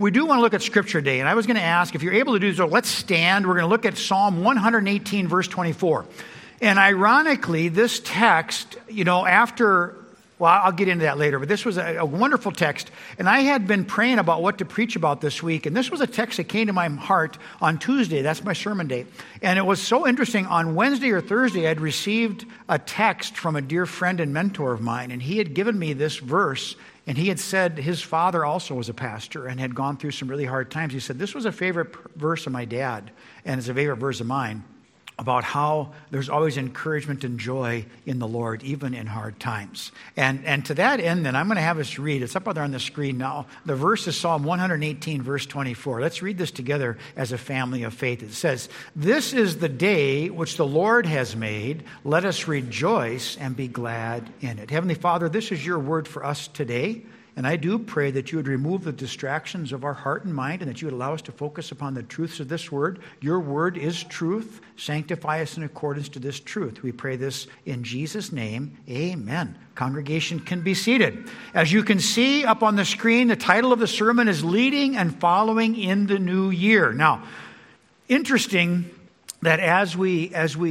we do want to look at Scripture today. And I was going to ask, if you're able to do so, let's stand. We're going to look at Psalm 118, verse 24. And ironically, this text, after... Well, I'll get into that later, but this was a wonderful text. And I had been praying about what to preach about this week. And this was a text that came to my heart on Tuesday. That's my sermon day. And it was so interesting. On Wednesday or Thursday, I'd received a text from a dear friend and mentor of mine. And he had given me this verse. And he had said his father also was a pastor and had gone through some really hard times. He said, this was a favorite verse of my dad. And it's a favorite verse of mine, about how there's always encouragement and joy in the Lord, even in hard times. And to that end, then, I'm going to have us read. It's up there on the screen now. The verse is Psalm 118, verse 24. Let's read this together as a family of faith. It says, "This is the day which the Lord has made. Let us rejoice and be glad in it." Heavenly Father, this is your word for us today. And I do pray that you would remove the distractions of our heart and mind and that you would allow us to focus upon the truths of this word. Your word is truth. Sanctify us in accordance to this truth. We pray this in Jesus' name. Amen. Congregation can be seated. As you can see up on the screen, the title of the sermon is Leading and Following in the New Year. Now, interesting that as we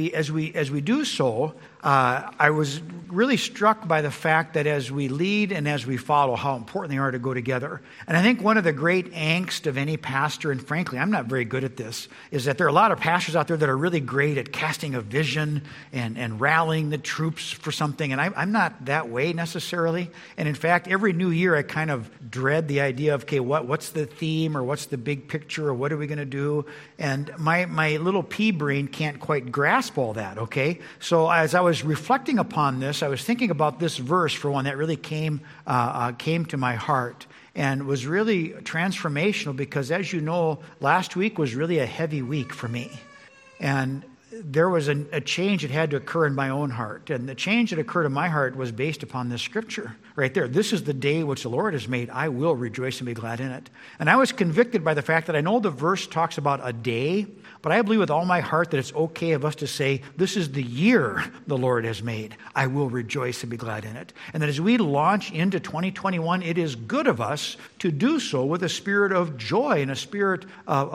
do so, I was really struck by the fact that as we lead and as we follow, how important they are to go together. And I think one of the great angst of any pastor, and frankly, I'm not very good at this, is that there are a lot of pastors out there that are really great at casting a vision and rallying the troops for something. And I'm not that way necessarily. And in fact, every new year, I kind of dread the idea of, okay, what's the theme or what's the big picture or what are we going to do? And my little pea brain can't quite grasp all that, okay? So as I was reflecting upon this, I was thinking about this verse, for one, that really came to my heart and was really transformational because, as you know, last week was really a heavy week for me. And there was a change that had to occur in my own heart. And the change that occurred in my heart was based upon this scripture right there. This is the day which the Lord has made. I will rejoice and be glad in it. And I was convicted by the fact that I know the verse talks about a day, but I believe with all my heart that it's okay of us to say, this is the year the Lord has made. I will rejoice and be glad in it. And that as we launch into 2021, it is good of us to do so with a spirit of joy and a spirit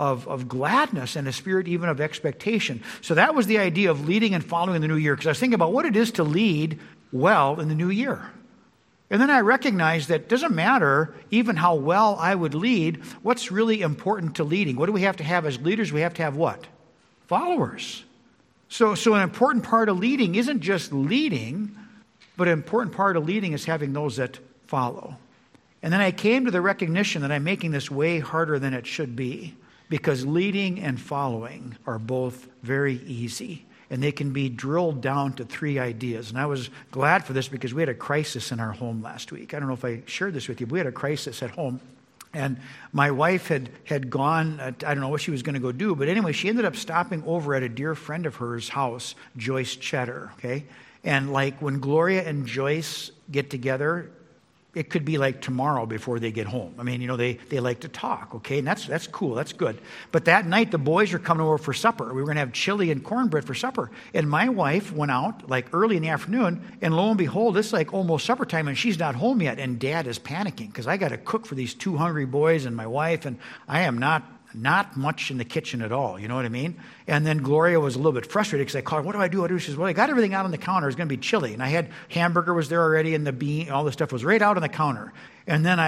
of gladness and a spirit even of expectation. So that was the idea of leading and following the new year, because I was thinking about what it is to lead well in the new year. And then I recognized that it doesn't matter even how well I would lead. What's really important to leading? What do we have to have as leaders? We have to have what? Followers. So an important part of leading isn't just leading, but an important part of leading is having those that follow. And then I came to the recognition that I'm making this way harder than it should be, because leading and following are both very easy. And they can be drilled down to three ideas. And I was glad for this because we had a crisis in our home last week. I don't know if I shared this with you, but we had a crisis at home. And my wife had gone, I don't know what she was going to go do, but anyway, she ended up stopping over at a dear friend of hers' house, Joyce Cheddar, okay? And like when Gloria and Joyce get together, it could be like tomorrow before they get home. I mean, they like to talk, okay? And that's cool, that's good. But that night, the boys are coming over for supper. We were going to have chili and cornbread for supper. And my wife went out like early in the afternoon, and lo and behold, it's like almost supper time, and she's not home yet. And Dad is panicking because I got to cook for these two hungry boys and my wife, and I am not much in the kitchen at all, you know what I mean? And then Gloria was a little bit frustrated because I called her, what do I do? She says, well, I got everything out on the counter. It's going to be chili. And I had hamburger was there already, and the bean, all the stuff was right out on the counter. And then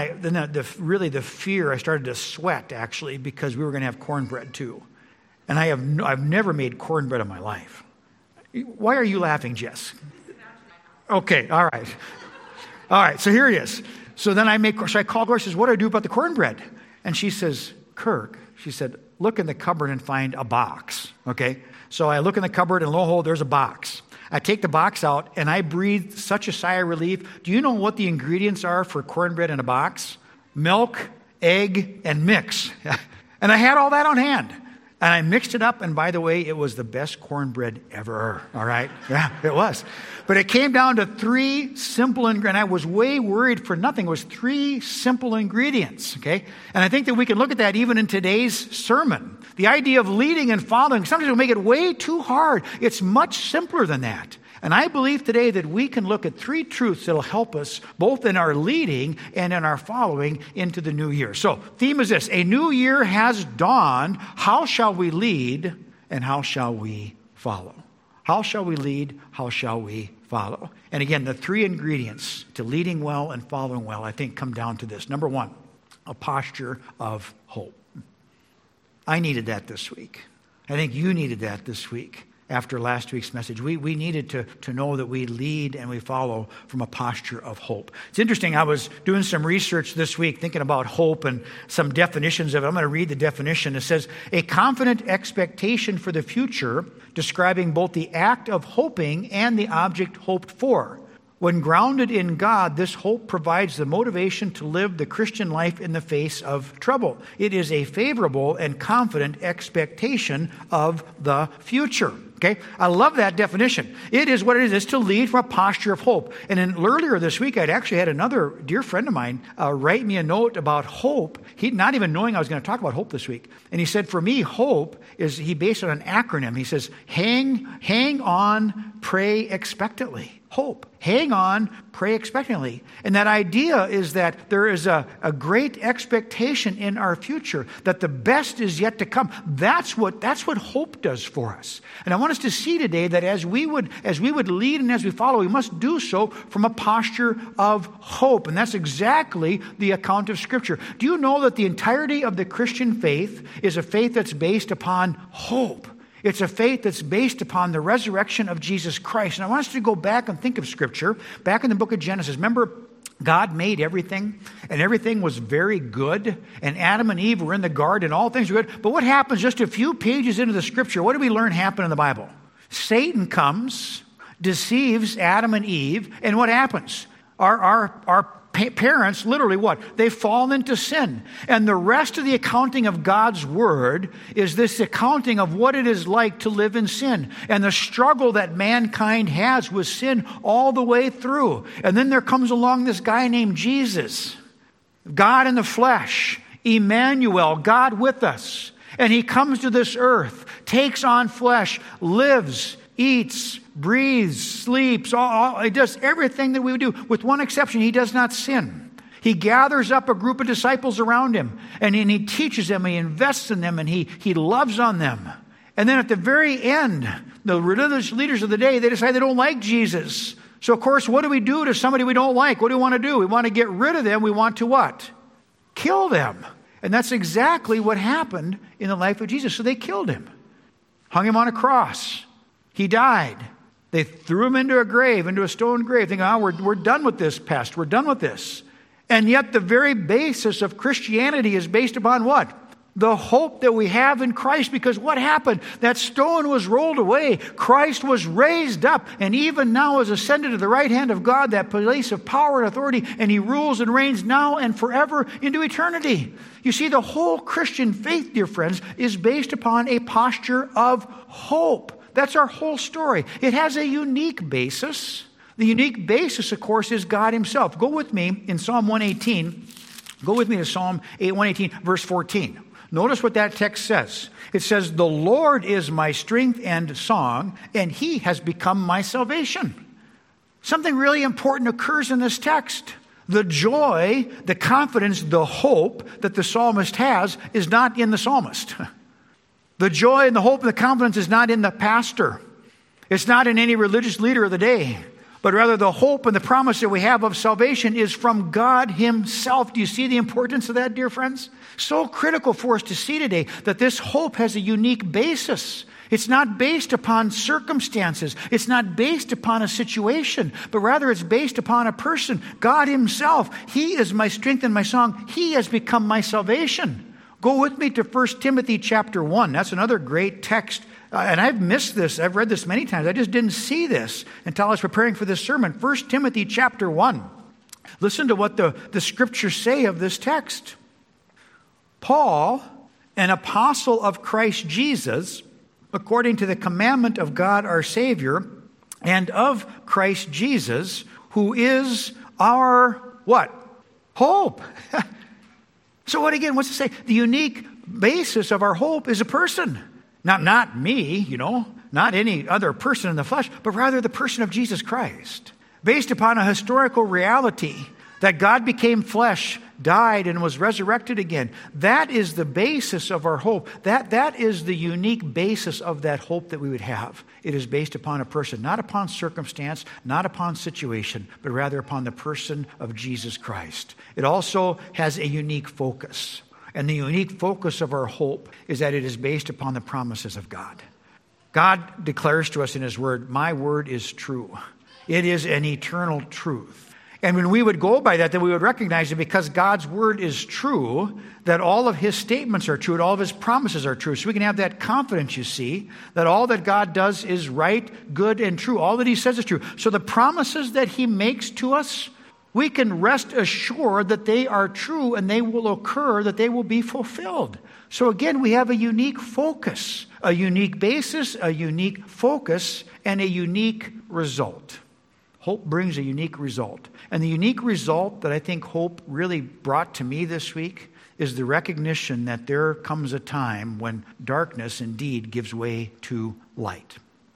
the fear, I started to sweat actually, because we were going to have cornbread too. And I've never made cornbread in my life. Why are you laughing, Jess? Okay, all right. So here it is. So then I called Gloria, says, what do I do about the cornbread? And she says, Kirk, she said, look in the cupboard and find a box, okay? So I look in the cupboard and lo and behold, there's a box. I take the box out and I breathe such a sigh of relief. Do you know what the ingredients are for cornbread in a box? Milk, egg, and mix. And I had all that on hand. And I mixed it up, and by the way, it was the best cornbread ever, all right? Yeah, it was. But it came down to three simple ingredients. I was way worried for nothing. It was three simple ingredients, okay? And I think that we can look at that even in today's sermon. The idea of leading and following, sometimes we'll make it way too hard. It's much simpler than that. And I believe today that we can look at 3 truths that will help us both in our leading and in our following into the new year. So, theme is this: a new year has dawned. How shall we lead and how shall we follow? How shall we lead? How shall we follow? And again, the 3 ingredients to leading well and following well, I think, come down to this. Number 1, a posture of hope. I needed that this week. I think you needed that this week. After last week's message, we needed to know that we lead and we follow from a posture of hope. It's interesting, I was doing some research this week thinking about hope and some definitions of it. I'm going to read the definition. It says, a confident expectation for the future, describing both the act of hoping and the object hoped for. When grounded in God, this hope provides the motivation to live the Christian life in the face of trouble. It is a favorable and confident expectation of the future. Okay, I love that definition. It is what it is. It's to lead from a posture of hope. And then earlier this week, I'd actually had another dear friend of mine write me a note about hope. He, not even knowing I was going to talk about hope this week. And he said, for me, hope is, he based it on an acronym. He says, hang on, pray expectantly. Hope. Hang on, pray expectantly. And that idea is that there is a great expectation in our future, that the best is yet to come. That's what hope does for us. And I want us to see today that as we would lead and as we follow, we must do so from a posture of hope. And that's exactly the account of Scripture. Do you know that the entirety of the Christian faith is a faith that's based upon hope? It's a faith that's based upon the resurrection of Jesus Christ. And I want us to go back and think of Scripture. Back in the book of Genesis, remember, God made everything, and everything was very good, and Adam and Eve were in the garden, and all things were good. But what happens just a few pages into the Scripture? What do we learn happened in the Bible? Satan comes, deceives Adam and Eve, and what happens? Our parents, literally what? They fall into sin. And the rest of the accounting of God's Word is this accounting of what it is like to live in sin and the struggle that mankind has with sin all the way through. And then there comes along this guy named Jesus, God in the flesh, Emmanuel, God with us. And he comes to this earth, takes on flesh, lives, eats, breathes, sleeps, he does everything that we would do. With one exception, he does not sin. He gathers up a group of disciples around him, and he teaches them, he invests in them, and he loves on them. And then at the very end, the religious leaders of the day, they decide they don't like Jesus. So of course, what do we do to somebody we don't like? What do we want to do? We want to get rid of them. We want to what? Kill them. And that's exactly what happened in the life of Jesus. So they killed him. Hung him on a cross. He died. They threw him into a grave, into a stone grave, thinking, we're done with this pest. We're done with this. And yet the very basis of Christianity is based upon what? The hope that we have in Christ. Because what happened? That stone was rolled away. Christ was raised up. And even now is ascended to the right hand of God, that place of power and authority. And he rules and reigns now and forever into eternity. You see, the whole Christian faith, dear friends, is based upon a posture of hope. That's our whole story. It has a unique basis. The unique basis, of course, is God himself. Go with me in Psalm 118. Go with me to Psalm 118, verse 14. Notice what that text says. It says, the Lord is my strength and song, and he has become my salvation. Something really important occurs in this text. The joy, the confidence, the hope that the psalmist has is not in the psalmist. The joy and the hope and the confidence is not in the pastor. It's not in any religious leader of the day. But rather the hope and the promise that we have of salvation is from God himself. Do you see the importance of that, dear friends? So critical for us to see today that this hope has a unique basis. It's not based upon circumstances. It's not based upon a situation, but rather it's based upon a person, God himself. He is my strength and my song. He has become my salvation. Go with me to 1 Timothy chapter 1. That's another great text. And I've missed this. I've read this many times. I just didn't see this until I was preparing for this sermon. 1 Timothy chapter 1. Listen to what the scriptures say of this text. Paul, an apostle of Christ Jesus, according to the commandment of God our Savior, and of Christ Jesus, who is our what? Hope. So what again, what's it say? The unique basis of our hope is a person. Not me, not any other person in the flesh, but rather the person of Jesus Christ, based upon a historical reality that God became flesh, died, and was resurrected again. That is the basis of our hope. That is the unique basis of that hope that we would have. It is based upon a person, not upon circumstance, not upon situation, but rather upon the person of Jesus Christ. It also has a unique focus. And the unique focus of our hope is that it is based upon the promises of God. God declares to us in His Word, my word is true. It is an eternal truth. And when we would go by that, then we would recognize that because God's word is true, that all of His statements are true, and all of His promises are true. So we can have that confidence, you see, that all that God does is right, good, and true. All that He says is true. So the promises that He makes to us, we can rest assured that they are true and they will occur, that they will be fulfilled. So again, we have a unique focus, a unique basis, a unique focus, and a unique result. Hope brings a unique result. And the unique result that I think hope really brought to me this week is the recognition that there comes a time when darkness indeed gives way to light.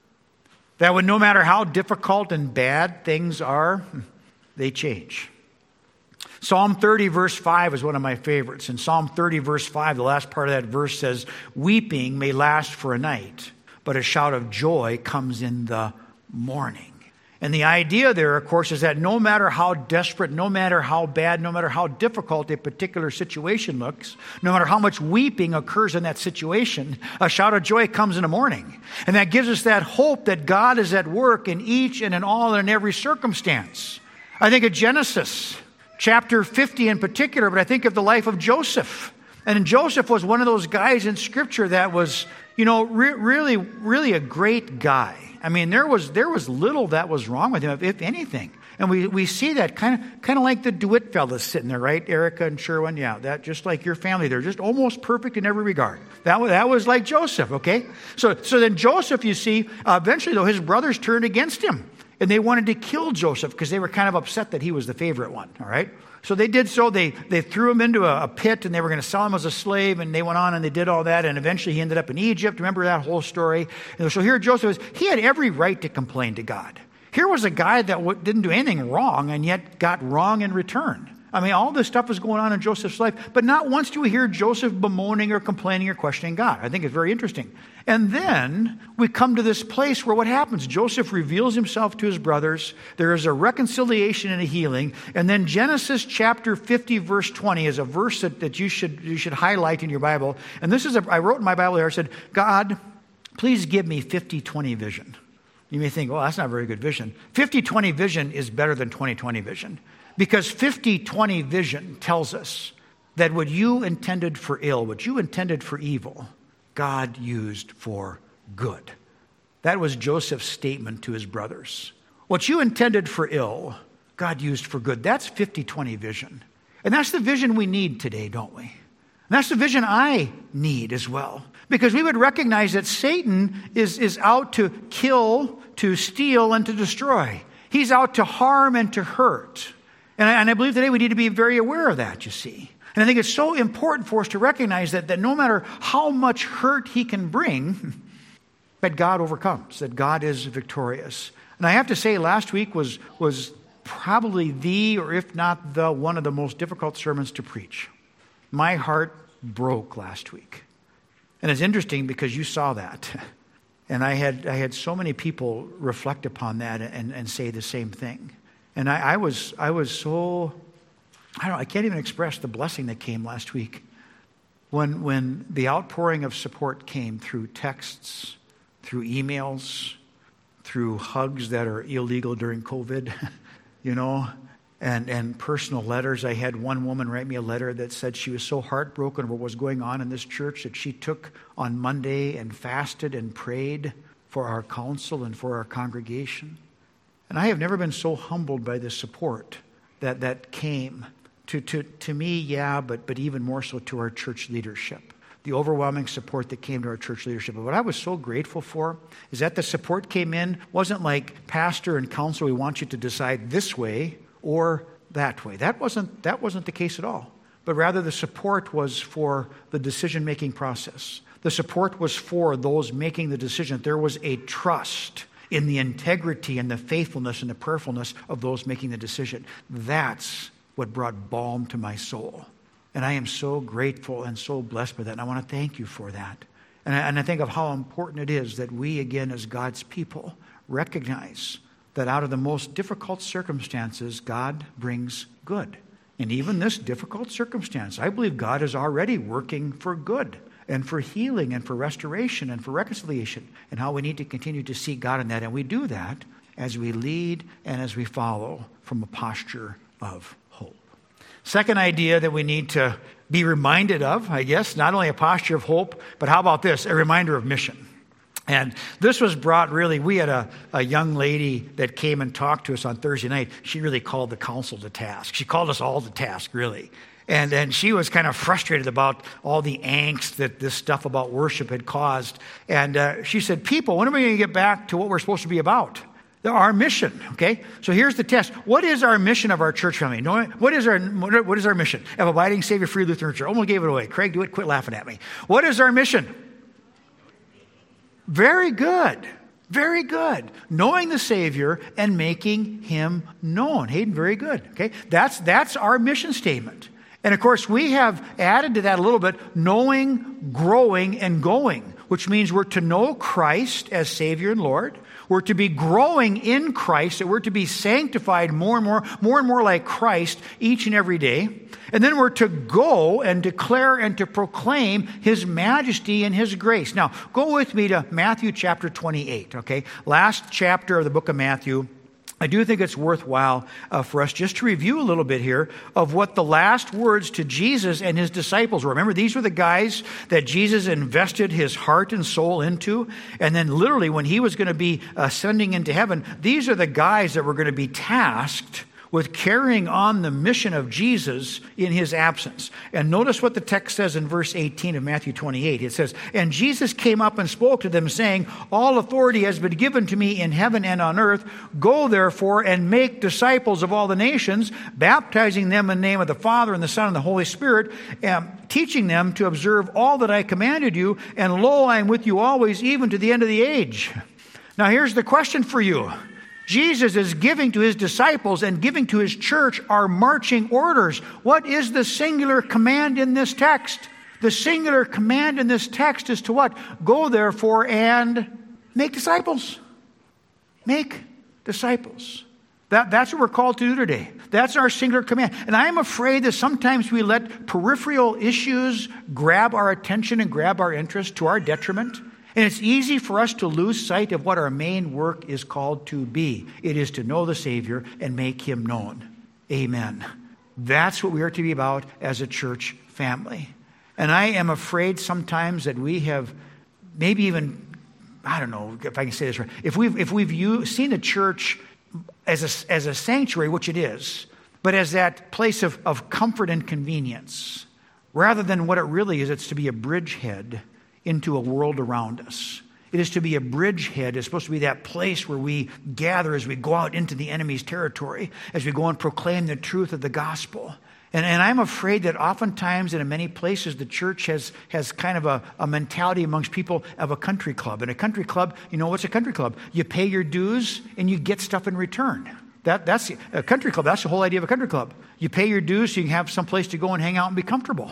That when no matter how difficult and bad things are, they change. Psalm 30 verse 5 is one of my favorites. In Psalm 30 verse 5, the last part of that verse says, weeping may last for a night, but a shout of joy comes in the morning. And the idea there, of course, is that no matter how desperate, no matter how bad, no matter how difficult a particular situation looks, no matter how much weeping occurs in that situation, a shout of joy comes in the morning. And that gives us that hope that God is at work in each and in all and in every circumstance. I think of Genesis, chapter 50 in particular, but I think of the life of Joseph. And Joseph was one of those guys in Scripture that was, really a great guy. I mean, there was little that was wrong with him, if anything. And we see that kind of like the DeWitt fellas sitting there, right? Erica and Sherwin, yeah, that just like your family. They're just almost perfect in every regard. That was like Joseph, okay? So then Joseph, you see, eventually though, his brothers turned against him. And they wanted to kill Joseph because they were kind of upset that he was the favorite one, all right? So they did so. They threw him into a pit and they were going to sell him as a slave. And they went on and they did all that. And eventually he ended up in Egypt. Remember that whole story? And so here Joseph he had every right to complain to God. Here was a guy that didn't do anything wrong and yet got wrong in return. I mean, all this stuff was going on in Joseph's life, but not once do we hear Joseph bemoaning or complaining or questioning God. I think it's very interesting. And then we come to this place where what happens? Joseph reveals himself to his brothers. There is a reconciliation and a healing. And then Genesis chapter 50, verse 20 is a verse that you should highlight in your Bible. And this is I wrote in my Bible here, I said, God, please give me 50-20 vision. You may think, well, that's not a very good vision. 50-20 vision is better than 20-20 vision. Because 50-20 vision tells us that what you intended for ill, what you intended for evil, God used for good. That was Joseph's statement to his brothers. What you intended for ill, God used for good. That's 50-20 vision. And that's the vision we need today, don't we? And that's the vision I need as well. Because we would recognize that Satan is out to kill, to steal, and to destroy. He's out to harm and to hurt. And I believe today we need to be very aware of that, you see. And I think it's so important for us to recognize that no matter how much hurt he can bring, that God overcomes, that God is victorious. And I have to say, last week was probably the, or if not the, one of the most difficult sermons to preach. My heart broke last week. And it's interesting because you saw that. And I had so many people reflect upon that and say the same thing. And I was so, I can't even express the blessing that came last week when the outpouring of support came through texts, through emails, through hugs that are illegal during COVID, and personal letters. I had one woman write me a letter that said she was so heartbroken over what was going on in this church that she took on Monday and fasted and prayed for our council and for our congregation. And I have never been so humbled by the support that came to me, yeah, but even more so to our church leadership. The overwhelming support that came to our church leadership. But what I was so grateful for is that the support came in, wasn't like pastor and council, we want you to decide this way or that way. That wasn't the case at all. but rather the support was for the decision-making process. The support was for those making the decision. There was a trust in the integrity and the faithfulness and the prayerfulness of those making the decision. That's what brought balm to my soul. And I am so grateful and so blessed by that. And I want to thank you for that. And I think of how important it is that we, again, as God's people, recognize that out of the most difficult circumstances, God brings good. And even this difficult circumstance, I believe God is already working for good and for healing and for restoration and for reconciliation, and how we need to continue to seek God in that. And we do that as we lead and as we follow from a posture of hope. Second idea that we need to be reminded of, I guess, not only a posture of hope, but how about this? A reminder of mission. And this was brought really, we had a young lady that came and talked to us on Thursday night. She really called the council to task. She called us all to task, really. And she was kind of frustrated about all the angst that this stuff about worship had caused. And she said, people, when are we going to get back to what we're supposed to be about? Our mission, okay? So here's the test. What is our mission of our church family? What is our mission? Of Abiding Savior Free Lutheran Church. Almost gave it away. Craig, do it. Quit laughing at me. What is our mission? Very good. Very good. Knowing the Savior and making Him known. Hayden, very good. Okay? That's our mission statement. And of course, we have added to that a little bit, knowing, growing, and going, which means we're to know Christ as Savior and Lord. We're to be growing in Christ, that we're to be sanctified more and more like Christ each and every day. And then we're to go and declare and to proclaim His majesty and His grace. Now, go with me to Matthew chapter 28, okay? Last chapter of the book of Matthew. I do think it's worthwhile for us just to review a little bit here of what the last words to Jesus and His disciples were. Remember, these were the guys that Jesus invested His heart and soul into. And then literally when He was going to be ascending into heaven, these are the guys that were going to be tasked with carrying on the mission of Jesus in His absence. And notice what the text says in verse 18 of Matthew 28. It says, "And Jesus came up and spoke to them, saying, All authority has been given to me in heaven and on earth. Go therefore and make disciples of all the nations, baptizing them in the name of the Father and the Son and the Holy Spirit, teaching them to observe all that I commanded you. And lo, I am with you always, even to the end of the age." Now here's the question for you. Jesus is giving to His disciples and giving to His church our marching orders. What is the singular command in this text? The singular command in this text is to what? Go therefore and make disciples. Make disciples. That's what we're called to do today. That's our singular command. And I'm afraid that sometimes we let peripheral issues grab our attention and grab our interest to our detriment. And it's easy for us to lose sight of what our main work is called to be. It is to know the Savior and make Him known. Amen. That's what we are to be about as a church family. And I am afraid sometimes that we have maybe even, I don't know if I can say this right, if we've seen the church as a sanctuary, which it is, but as that place of comfort and convenience, rather than what it really is, it's to be a bridgehead into a world around us. It is to be a bridgehead. It's supposed to be that place where we gather as we go out into the enemy's territory, as we go and proclaim the truth of the gospel. And I'm afraid that oftentimes and in many places the church has kind of a mentality amongst people of a country club. And a country club, you know what's a country club? You pay your dues and you get stuff in return. That's a country club. That's the whole idea of a country club. You pay your dues so you can have some place to go and hang out and be comfortable.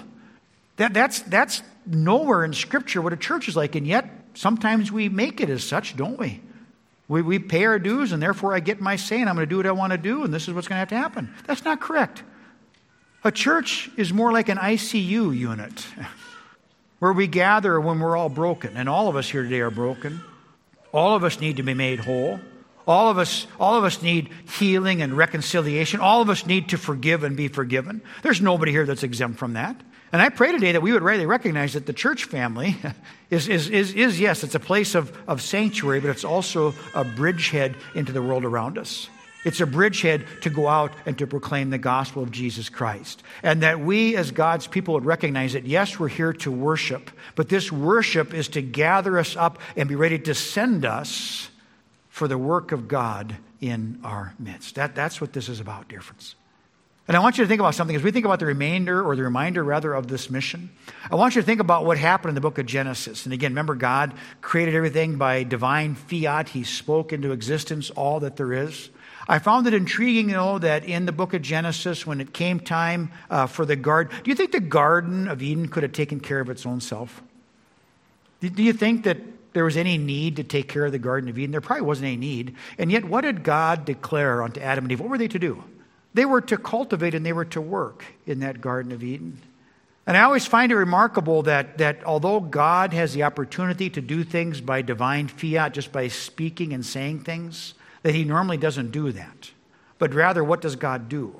That's nowhere in Scripture what a church is like, and yet sometimes we make it as such, don't we? We pay our dues, and therefore I get my say, and I'm going to do what I want to do, and this is what's going to have to happen. That's not correct. A church is more like an ICU unit, where we gather when we're all broken, and all of us here today are broken. All of us need to be made whole. All of us need healing and reconciliation. All of us need to forgive and be forgiven. There's nobody here that's exempt from that. And I pray today that we would really recognize that the church family is yes, it's a place of sanctuary, but it's also a bridgehead into the world around us. It's a bridgehead to go out and to proclaim the gospel of Jesus Christ. And that we as God's people would recognize that, yes, we're here to worship, but this worship is to gather us up and be ready to send us for the work of God in our midst. That's what this is about, dear friends. And I want you to think about something. As we think about the reminder of this mission, I want you to think about what happened in the book of Genesis. And again, remember, God created everything by divine fiat. He spoke into existence all that there is. I found it intriguing, that in the book of Genesis, when it came time for the garden, do you think the Garden of Eden could have taken care of its own self? Do you think that there was any need to take care of the Garden of Eden? There probably wasn't any need. And yet, what did God declare unto Adam and Eve? What were they to do? They were to cultivate and they were to work in that Garden of Eden. And I always find it remarkable that although God has the opportunity to do things by divine fiat, just by speaking and saying things, that he normally doesn't do that. But rather, what does God do?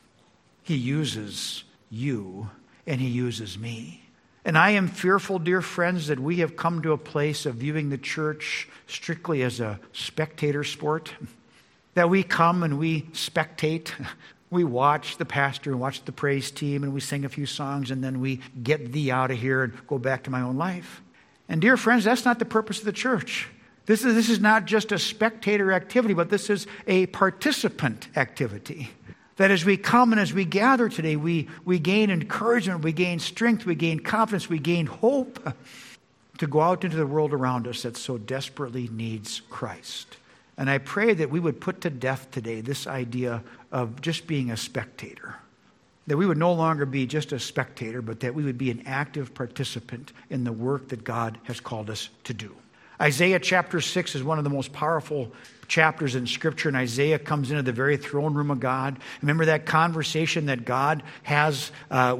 He uses you and he uses me. And I am fearful, dear friends, that we have come to a place of viewing the church strictly as a spectator sport. That we come and we spectate. We watch the pastor and watch the praise team and we sing a few songs and then we get thee out of here and go back to my own life. And dear friends, that's not the purpose of the church. This is not just a spectator activity, but this is a participant activity. That as we come and as we gather today, we gain encouragement, we gain strength, we gain confidence, we gain hope to go out into the world around us that so desperately needs Christ. And I pray that we would put to death today this idea of just being a spectator. That we would no longer be just a spectator, but that we would be an active participant in the work that God has called us to do. Isaiah chapter 6 is one of the most powerful chapters in Scripture, and Isaiah comes into the very throne room of God. Remember that conversation that God has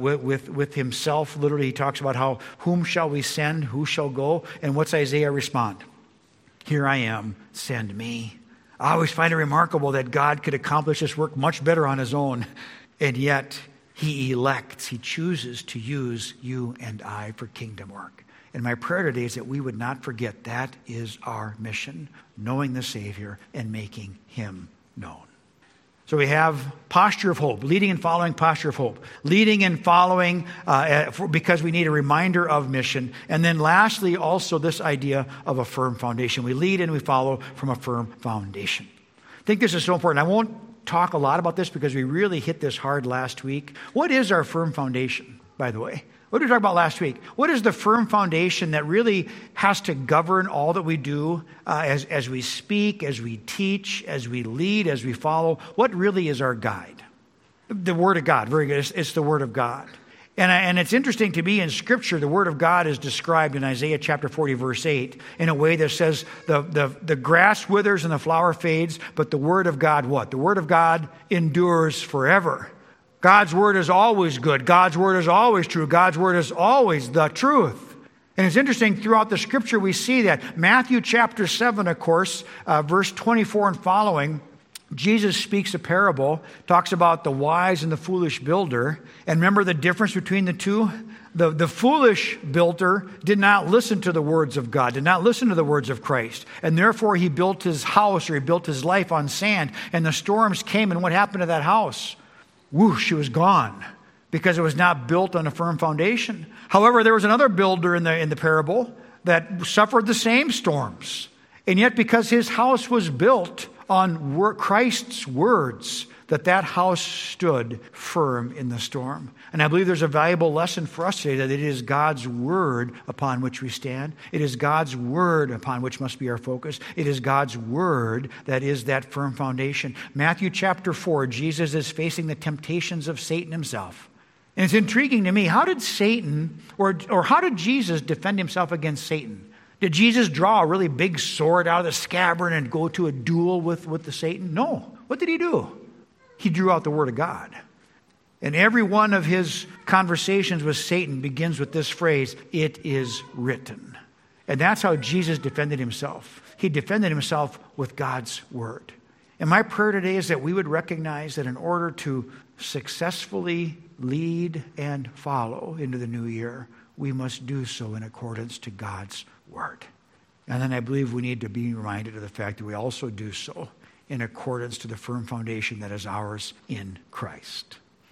with himself. Literally, he talks about how, whom shall we send? Who shall go? And what's Isaiah respond? Here I am, send me. I always find it remarkable that God could accomplish this work much better on his own, and yet he elects, he chooses to use you and I for kingdom work. And my prayer today is that we would not forget that is our mission, knowing the Savior and making him known. So we have posture of hope, leading and following posture of hope. Leading and following because we need a reminder of mission. And then lastly, also this idea of a firm foundation. We lead and we follow from a firm foundation. I think this is so important. I won't talk a lot about this because we really hit this hard last week. What is our firm foundation, by the way? What did we talk about last week? What is the firm foundation that really has to govern all that we do as we speak, as we teach, as we lead, as we follow? What really is our guide? The Word of God. Very good. It's the Word of God. And it's interesting to me in Scripture, the Word of God is described in Isaiah chapter 40, verse 8, in a way that says the grass withers and the flower fades, but the Word of God what? The Word of God endures forever. God's Word is always good. God's Word is always true. God's Word is always the truth. And it's interesting, throughout the Scripture we see that. Matthew chapter 7, of course, verse 24 and following, Jesus speaks a parable, talks about the wise and the foolish builder. And remember the difference between the two? The foolish builder did not listen to the words of God, did not listen to the words of Christ. And therefore he built his house, or he built his life on sand. And the storms came, and what happened to that house? Whoosh, it was gone because it was not built on a firm foundation. However, there was another builder in the parable that suffered the same storms. And yet because his house was built on Christ's words, that house stood firm in the storm. And I believe there's a valuable lesson for us today, that it is God's Word upon which we stand. It is God's Word upon which must be our focus. It is God's Word that is that firm foundation. Matthew chapter 4, Jesus is facing the temptations of Satan himself. And it's intriguing to me, how did Satan, or how did Jesus defend himself against Satan? Did Jesus draw a really big sword out of the scabbard and go to a duel with the Satan? No. What did he do? He drew out the Word of God. And every one of his conversations with Satan begins with this phrase, "It is written." And that's how Jesus defended himself. He defended himself with God's Word. And my prayer today is that we would recognize that in order to successfully lead and follow into the new year, we must do so in accordance to God's Word. And then I believe we need to be reminded of the fact that we also do so in accordance to the firm foundation that is ours in Christ.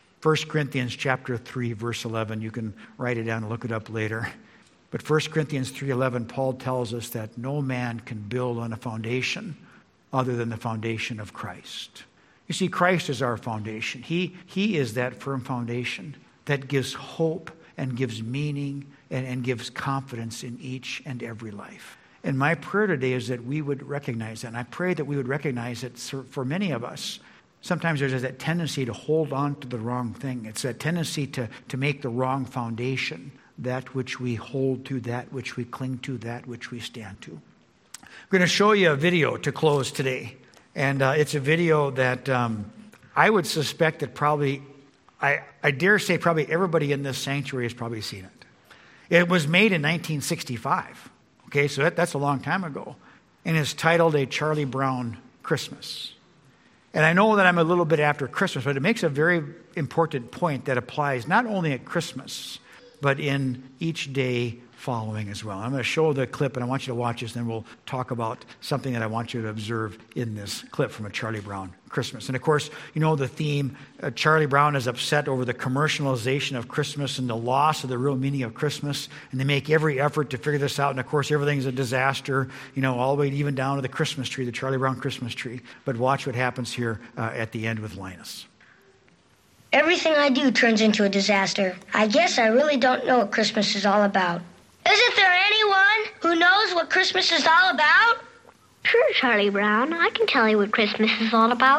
1 Corinthians chapter 3, verse 11. You can write it down and look it up later. But 1 Corinthians 3:11, Paul tells us that no man can build on a foundation other than the foundation of Christ. You see, Christ is our foundation. He is that firm foundation that gives hope and gives meaning and gives confidence in each and every life. And my prayer today is that we would recognize that. And I pray that we would recognize that for many of us, sometimes there's that tendency to hold on to the wrong thing. It's that tendency to make the wrong foundation that which we hold to, that which we cling to, that which we stand to. I'm going to show you a video to close today. And it's a video that I would suspect that probably, I dare say probably everybody in this sanctuary has probably seen it. It was made in 1965. Okay, so that's a long time ago. And it's titled A Charlie Brown Christmas. And I know that I'm a little bit after Christmas, but it makes a very important point that applies not only at Christmas, but in each day following as well. I'm going to show the clip, and I want you to watch this, and then we'll talk about something that I want you to observe in this clip from A Charlie Brown Christmas. And of course, you know the theme. Charlie Brown is upset over the commercialization of Christmas and the loss of the real meaning of Christmas, and they make every effort to figure this out. And of course, everything's a disaster, all the way even down to the Christmas tree, the Charlie Brown Christmas tree. But watch what happens here at the end with Linus. Everything I do turns into a disaster. I guess I really don't know what Christmas is all about. Isn't there anyone who knows what Christmas is all about? Sure, Charlie Brown. I can tell you what Christmas is all about.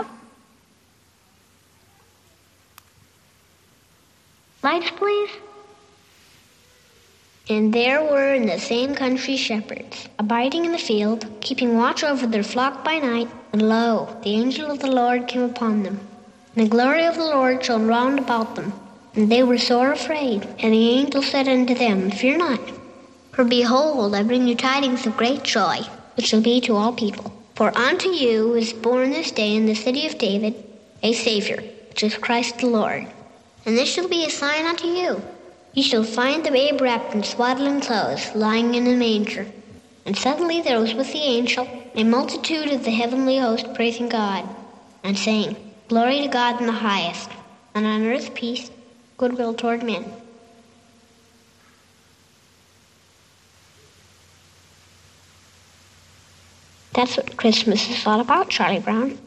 Lights, please. And there were in the same country shepherds, abiding in the field, keeping watch over their flock by night. And lo, the angel of the Lord came upon them. And the glory of the Lord shone round about them. And they were sore afraid. And the angel said unto them, Fear not. For behold, I bring you tidings of great joy, which shall be to all people. For unto you is born this day in the city of David a Savior, which is Christ the Lord. And this shall be a sign unto you. Ye shall find the babe wrapped in swaddling clothes, lying in a manger. And suddenly there was with the angel a multitude of the heavenly host praising God, and saying, Glory to God in the highest, and on earth peace, goodwill toward men. That's what Christmas is all about, Charlie Brown.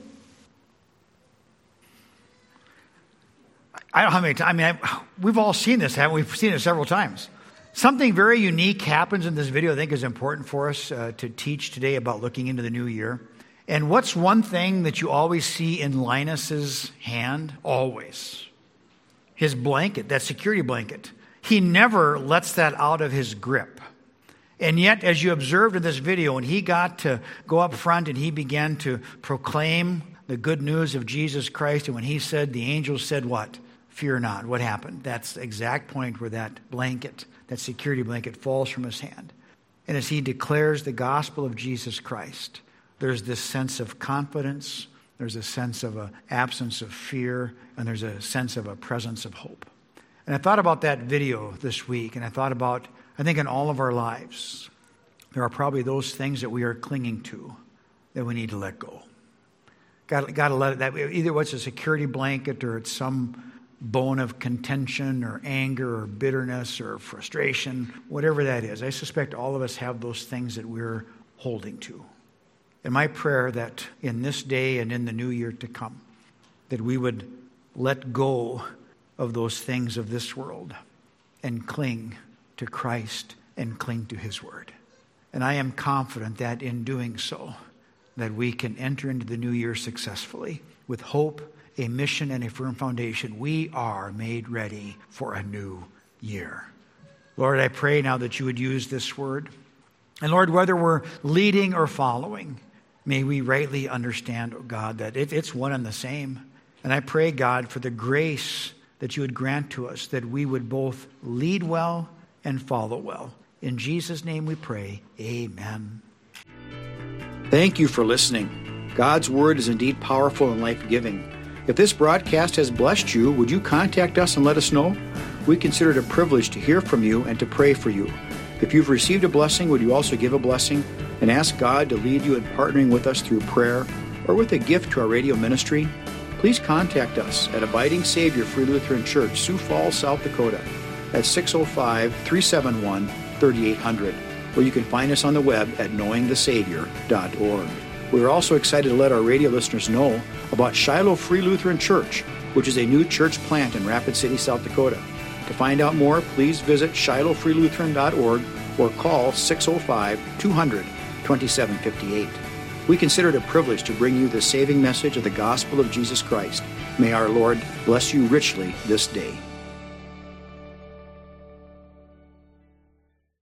I don't know how many times. We've all seen this, haven't we? We've seen it several times. Something very unique happens in this video I think is important for us to teach today about looking into the new year. And what's one thing that you always see in Linus's hand? Always. His blanket, that security blanket. He never lets that out of his grip. And yet, as you observed in this video, when he got to go up front and he began to proclaim the good news of Jesus Christ, and when he said, the angel said what? Fear not. What happened? That's the exact point where that blanket, that security blanket, falls from his hand. And as he declares the gospel of Jesus Christ, there's this sense of confidence, there's a sense of an absence of fear, and there's a sense of a presence of hope. And I thought about that video this week, and I thought about, I think in all of our lives, there are probably those things that we are clinging to that we need to let go. Got to let it, that either it's a security blanket or it's some bone of contention or anger or bitterness or frustration, whatever that is. I suspect all of us have those things that we're holding to. And my prayer that in this day and in the new year to come, that we would let go of those things of this world and cling to Christ and cling to His Word. And I am confident that in doing so, that we can enter into the new year successfully with hope, a mission, and a firm foundation. We are made ready for a new year. Lord, I pray now that you would use this word. And Lord, whether we're leading or following, may we rightly understand, oh God, that it's one and the same. And I pray, God, for the grace that you would grant to us, that we would both lead well and follow well. In Jesus' name we pray, amen. Thank you for listening. God's Word is indeed powerful and life-giving. If this broadcast has blessed you, would you contact us and let us know? We consider it a privilege to hear from you and to pray for you. If you've received a blessing, would you also give a blessing and ask God to lead you in partnering with us through prayer or with a gift to our radio ministry? Please contact us at Abiding Savior Free Lutheran Church, Sioux Falls, South Dakota, at 605-371-3800, or you can find us on the web at knowingthesavior.org. We are also excited to let our radio listeners know about Shiloh Free Lutheran Church, which is a new church plant in Rapid City, South Dakota. To find out more, please visit shilohfreelutheran.org or call 605-200-2758. We consider it a privilege to bring you the saving message of the gospel of Jesus Christ. May our Lord bless you richly this day.